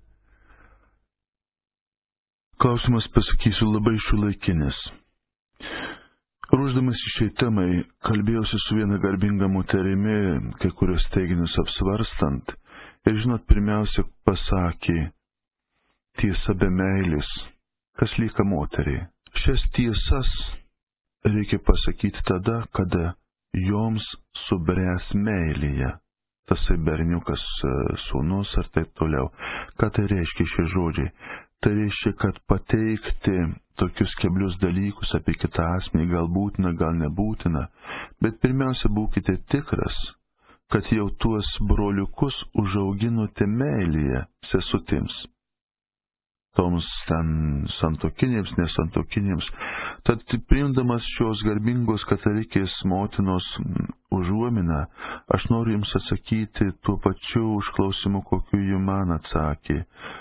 Klausimas, pasakysiu, labai šiuolaikinis. Ruošdamas šiai temai, kalbėjausi su viena garbinga moterimi, kai kurios teiginius apsvarstant, ir žinot, pirmiausia pasakė, tiesa be meilės, kas lieka moteriai. Šias tiesas reikia pasakyti tada, kada joms subręs meilėje, tasai berniukas, sūnus ar taip toliau. Ką tai reiškia šie žodžiai? Tai reiškia, kad pateikti tokius keblius dalykus apie kitą asmenį gal būtina, gal nebūtina, bet pirmiausia būkite tikras, kad jau tuos broliukus užauginote meilėje sesutims. toms ten santuokinėms, nesantuokinėms. Tad priimdamas šios garbingos katalikės motinos užuominą, aš noriu jums atsakyti tuo pačiu užklausimu, kokiu ji man atsakė.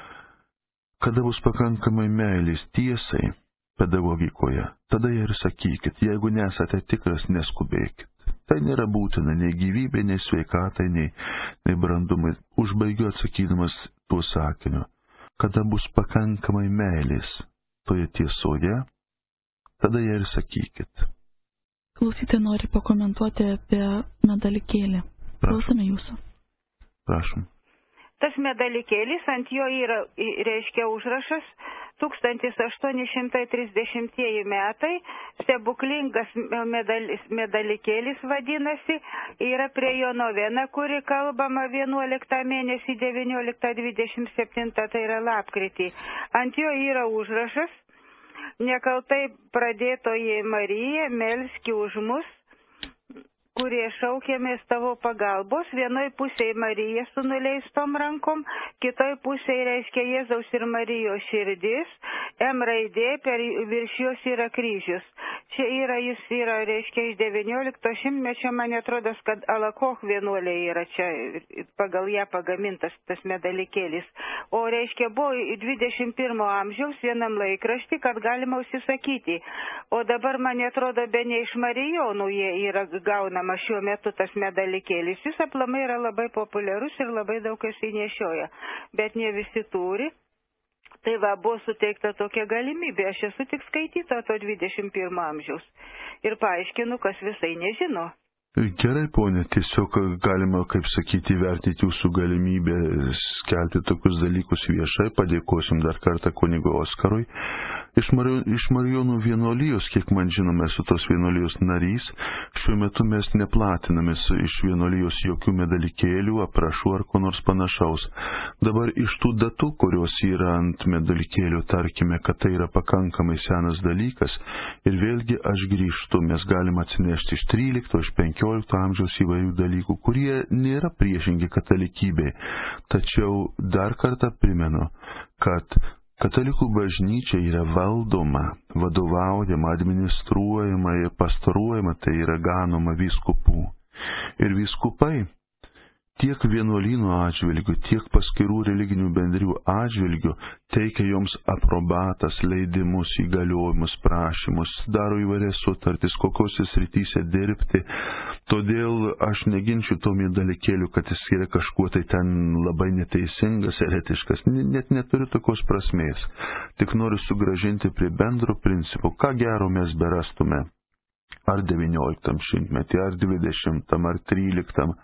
Kada bus pakankamai meilės tiesai pedagogikoje, tada ir sakykit, jeigu nesate tikras, neskubėkit. Tai nėra būtina nei gyvybė, nei sveikatai, nei, nei brandumai. Užbaigiu atsakydamas tuo sakiniu. Kada bus pakankamai meilės toje tiesoje, tada ją ir sakykit. Klausytojai nori pakomentuoti apie medalikėlį. Klausome jūsų. Prašom. Tas medalikėlis, ant jo yra, reiškia, užrašas tūkstantis aštuoni šimtai trisdešimtieji metai, stebuklingas medalis, medalikėlis vadinasi, yra prie jo novena, kuri kalbama vienuoliktą mėnesį, devynioliktą dvidešimt septintą, tai yra lapkritį. Ant jo yra užrašas, nekaltai pradėtoji Marija, melski už mus, kurie šaukėmės tavo pagalbos, vienoj pusėje Marija su nuleistom rankom, kitoj pusėje reiškia Jėzaus ir Marijos širdis, M raidė, per virš jos yra kryžius. Čia yra, jis yra, reiškia, iš devyniolikto šimtmečio, man atrodo, kad Alakoch vienuolė yra čia, pagal ją pagamintas tas medalikėlis. O reiškia, buvo dvidešimt pirmo amžiaus vienam laikraštį, kad galima užsisakyti. O dabar, man atrodo, be ne iš Marijonų jie yra gaunama šiuo metu tas medalikėlis. Jis aplamai yra labai populiarus ir labai daug kas įnešioja, bet ne visi turi. Tai va, buvo suteikta tokia galimybė. Aš esu tik skaityta to dvidešimt pirmo amžiaus ir paaiškinu, kas visai nežino. Gerai, ponė, tiesiog galima, kaip sakyti, vertinti jūsų galimybę skelbti tokius dalykus viešai. Padėkosim dar kartą kunigo Oskarui. Iš, Mar iš Marijonų vienuolijos, kiek man žinome, esu tos vienuolijos narys, šiuo metu mes neplatiname iš vienuolijos jokių medalikėlių, aprašų ar ko nors panašaus. Dabar iš tų datų, kurios yra ant medalikėlių, tarkime, kad tai yra pakankamai senas dalykas, ir vėlgi aš grįžtu, mes galim atsinešti iš trylikto, iš penkiolikto amžiaus įvairių dalykų, kurie nėra priešingi katalikybei. Tačiau dar kartą primenu, kad katalikų bažnyčia yra valdoma, vadovaujama, administruojama ir pastoruojama, tai yra ganoma vyskupų. Ir vyskupai tiek vienuolynų atžvilgių, tiek paskirų religinių bendrijų atžvilgių teikia joms aprobatas, leidimus, įgaliojimus, prašymus, daro įvairias sutartis, kokiose srityse dirbti. Todėl aš neginčiu to medalikėlių, kad jis yra kažkuo tai ten labai neteisingas, eretiškas. Net neturiu tokios prasmės. Tik noriu sugrąžinti prie bendro principų, ką gero mes berastume. Ar devynioliktam šimtmetį, ar dvidešimtam, ar tryliktam.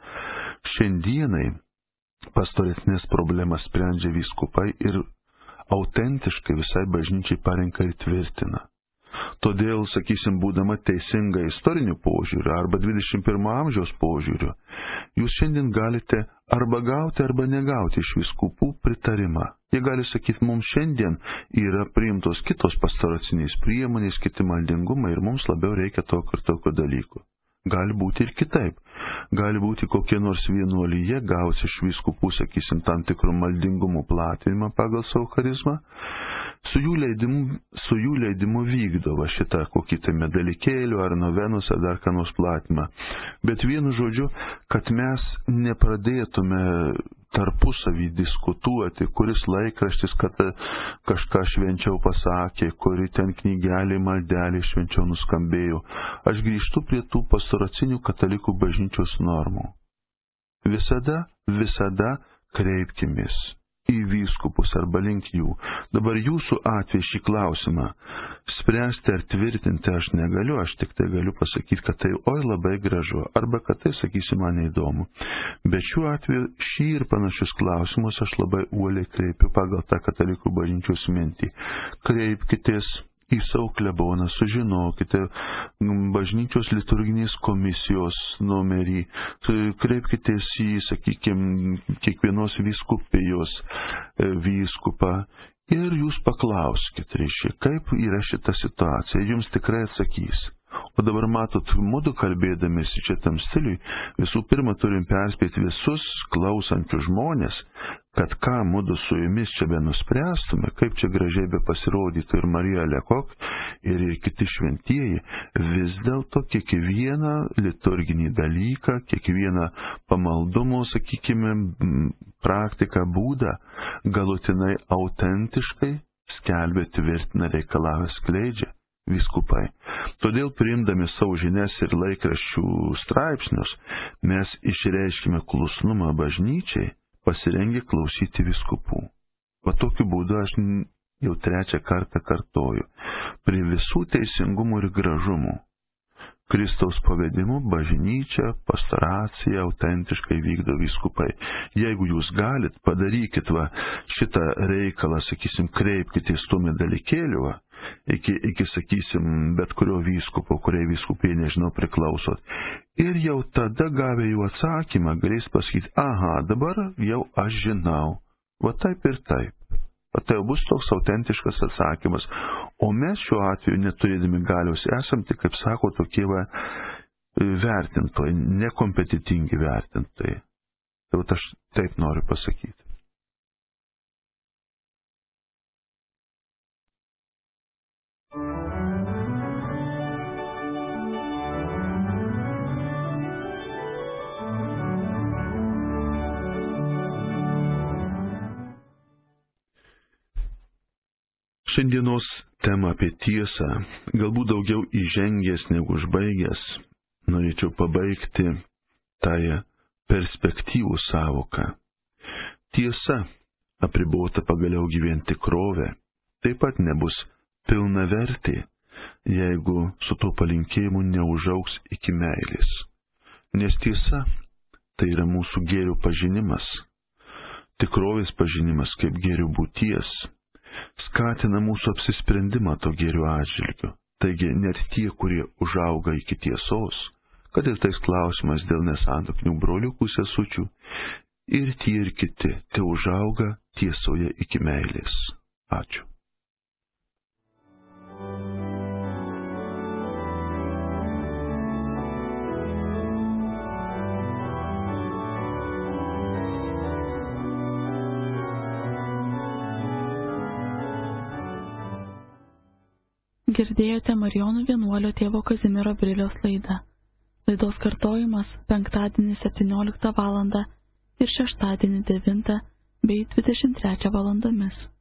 Šiandienai pastoresnės problemas sprendžia vyskupai ir autentiškai visai bažnyčiai parenka ir tvirtina. Todėl, sakysim, būdama teisinga istoriniu požiūriu arba dvidešimt pirmo amžiaus požiūriu, jūs šiandien galite arba gauti, arba negauti iš vyskupų pritarimą. Jie gali sakyti, mums šiandien yra priimtos kitos pastoracinės priemonės, kiti maldingumai ir mums labiau reikia tokio ir tokio dalykų. Gali būti ir kitaip. Gali būti kokie nors vienuolyje gausi iš vyskupų, sakysim, tam tikrų maldingumų platinimą pagal savo charizmą. Su jų leidimu, su jų leidimu vykdo va šitą kokį tai medalikėlių ar novenus ar dar ką nors platinimą. Bet vienu žodžiu, kad mes nepradėtume tarpusavį diskutuoti, kuris laikraštis, kad kažką švenčiau pasakė, kuri ten knygelė, maldelė švenčiau nuskambėjo. Aš grįžtu prie tų pastoracinių katalikų bažnyčios normų. Visada, visada kreipkimės į vyskupus arba link jų. Dabar jūsų atveju šį klausimą spręsti ar tvirtinti aš negaliu, aš tik tai galiu pasakyti, kad tai oi labai gražu, arba kad tai, sakysi, man neįdomu. Bet šiuo atveju šį ir panašius klausimus aš labai uoliai kreipiu pagal tą katalikų bažnyčios mintį. Kreipkitės į savo kleboną, sužinokite bažnyčios liturginės komisijos numerį, kreipkitės į, sakykime, kiekvienos vyskupijos vyskupą ir jūs paklauskite, reiškia, kaip yra šita situacija, jums tikrai atsakys. O dabar matot, mūdu kalbėdamėsi čia tam stiliui, visų pirma turim perspėti visus klausančius žmonės, kad ką mūdu su jumis čia be nuspręstume, kaip čia gražiai be pasirodytų ir Marija Lekok, ir kiti šventieji, vis dėlto kiekvieną liturginį dalyką, kiekvieną pamaldumo, sakykime, praktiką, būdą, galutinai autentiškai skelbia, tvirtina, reikalauja, skleidžia vyskupai. Todėl priimdami savo žinias ir laikraščių straipsnius, mes išreiškime klusnumą bažnyčiai, pasirengę klausyti vyskupų. O tokiu būdu aš jau trečią kartą kartoju, prie visų teisingumų ir gražumų, Kristaus pavedimu bažnyčia, pastoracija autentiškai vykdo vyskupai. Jeigu jūs galit, padarykit va šitą reikalą, sakysim, kreipkitės tuo dalykėliu, va, iki, iki, sakysim, bet kurio vyskupo, kuriai vyskupė, nežinau, priklausot. Ir jau tada gavę jų atsakymą, galės pasakyti, aha, dabar jau aš žinau, va taip ir taip. O tai jau bus toks autentiškas atsakymas. O mes šiuo atveju neturėdami galios esam tik, kaip sako, tokie va, vertintojai, nekompetitingi vertintojai. Tai va, aš taip noriu pasakyti. Šiandienos tema apie tiesą, galbūt daugiau įžengęs negu užbaigęs, norėčiau pabaigti tąją perspektyvų sąvoką. Tiesa, apribota pagaliau gyventi tikrovę, taip pat nebus pilnavertė, jeigu su to palinkėjimu neužaugs iki meilės. Nes tiesa tai yra mūsų gėrio pažinimas, tikrovės pažinimas kaip gėrio būties, skatina mūsų apsisprendimą to gėrio atžvilgiu. Taigi net tie, kurie užauga iki tiesos, kad ir tais klausimais dėl nesantokinių broliukų sesučių, ir tie ir kiti, te užauga tiesoje iki meilės. Ačiū. Girdėjote Marijonų vienuolio tėvo Kazimiero Briliaus laidą. Laidos kartojimas penktadienį septynioliktą valandą ir šeštadienį devintą bei dvidešimt trečią valandomis.